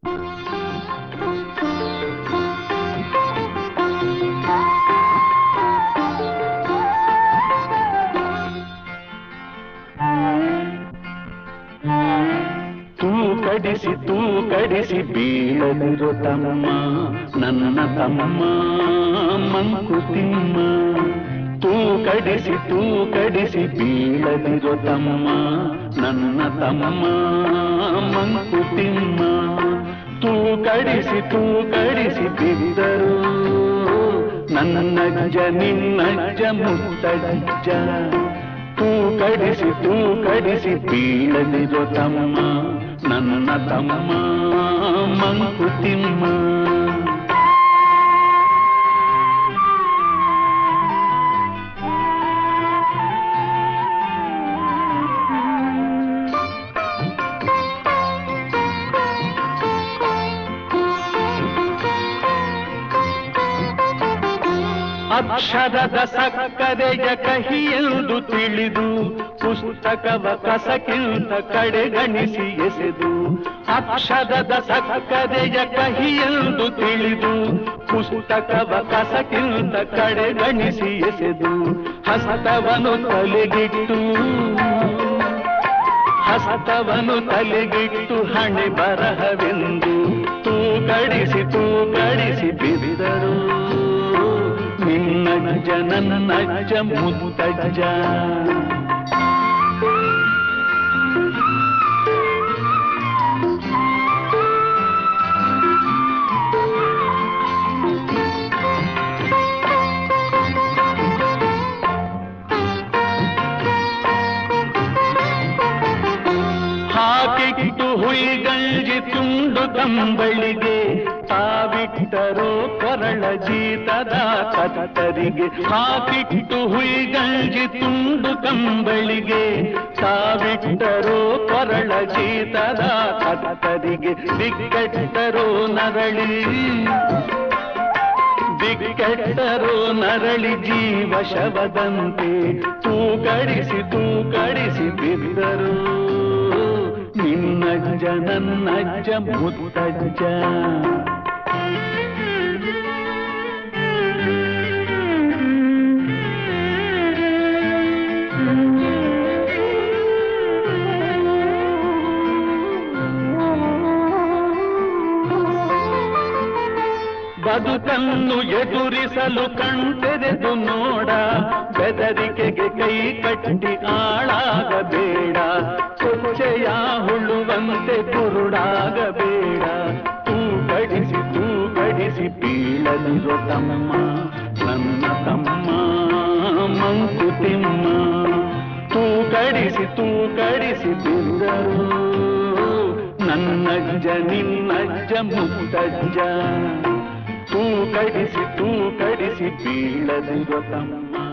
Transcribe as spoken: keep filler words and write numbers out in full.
ಕಡಿಸಿ ತೂ ಕಡಿಸಿ ಬೀಳದಿರೋ ತಮ್ಮ ನನ್ನ ತಮ್ಮ ಮಂಕುತಿಮ್ಮ. ತೂ ಕಡಿಸಿ ತೂ ಕಡಿಸಿ ಬೀಳದಿರೋ ತಮ್ಮ ನನ್ನ ತಮ್ಮ ಮಂಕುತಿಮ್ಮ. ತೂ ಕಡಿಸಿ ತೂ ಕಡಿಸಿ ಬಿದ್ದರು ನನ್ನಜ್ಜ ನಿನ್ನಜ್ಜ ಮುತ್ತಜ್ಜ. ತೂ ಕಡಿಸಿ ತೂ ಕಡಿಸಿ ಬೀಳದಿರೋ ತಮ್ಮ ನನ್ನ ತಮ್ಮ ಮಂಕುತಿಮ್ಮ. ಅಕ್ಷರದ ಸಕ್ಕರೆಯ ಕಹಿಯೆಂದು ತಿಳಿದು ಪುಸ್ತಕವ ಕಸಕ್ಕಿಂತ ಕಡೆಗಣಿಸಿ ಎಸೆದು. ಅಕ್ಷರದ ಸಕ್ಕರೆಯ ಕಹಿಯೆಂದು ತಿಳಿದು ಪುಸ್ತಕವ ಕಸಕ್ಕಿಂತ ಕಡೆಗಣಿಸಿ ಎಸೆದು. ಹಸ್ತವನು ತಲೆಗಿಟ್ಟು ಹಸ್ತವನು ತಲೆಗಿಟ್ಟು ಹಣೆ ಬರಹವೆಂದು ತೂ ಕಡಿಸಿ ತೂ ಕಡಿಸಿ ಬಿರಿದರು ನಿನ್ನಜ್ಜ ನನ್ನಜ್ಜ ಮುತ್ತಜ್ಜ. ಹಾಕಿಟ್ಟು ಹುಯಿಗಂಜಿ ತುಂಡು ಕಂಬಳಿಗೆ ತಾವಿಟ್ಟರೋ ಕೊರಳ ಜೀತದ ಕತ್ತರಿಗೆ. ಹಾಕಿಟ್ಟು ಹುಯಿಗಂಜಿ ತುಂಡು ಕಂಬಳಿಗೆ ತಾವಿಟ್ಟರೋ ಕೊರಳ ಜೀತದ ಕತ್ತರಿಗೆ. ದಿಕ್ಕೆಟ್ಟರೋ ನರಳಿ ದಿಕ್ಕೆಟ್ಟರೋ ನರಳಿ ಜೀವ ಶವದಂತೆ ತೂ ಕಡಿಸಿ ತೂ ಕಡಿಸಿ ಬಿದ್ದರು ನಿನ್ನಜ್ಜ ನನ್ನಜ್ಜ ಮುತ್ತಜ್ಜ. ಬದುಕನ್ನು ಎದುರಿಸಲು ಕಣ್ತೆರೆದು ನೋಡ, ಬೆದರಿಕೆಗೆ ಕೈ ಕಟ್ಟಿ ಆಳಾಗಬೇಡ. ಕೊಚ್ಚೆಯ ಹುಳುವಂತೆ ಕುರುಡಾಗಬೇಡ. ತೂ ಕಡಿಸಿ ತೂ ಕಡಿಸಿ ಬೀಳದಿರೋ ತಮ್ಮ ನನ್ನ ತಮ್ಮ ಮಂಕುತಿಮ್ಮ. ತೂ ಕಡಿಸಿ ತೂ ಕಡಿಸಿ ಬಿದ್ದರು ನನ್ನಜ್ಜ ನಿನ್ನಜ್ಜ ಮುತ್ತಜ್ಜ. ತೂ ಕಡಿಸಿ ತೂ ಕಡಿಸಿ ಬೀಳದಿರೋ ತಮ್ಮ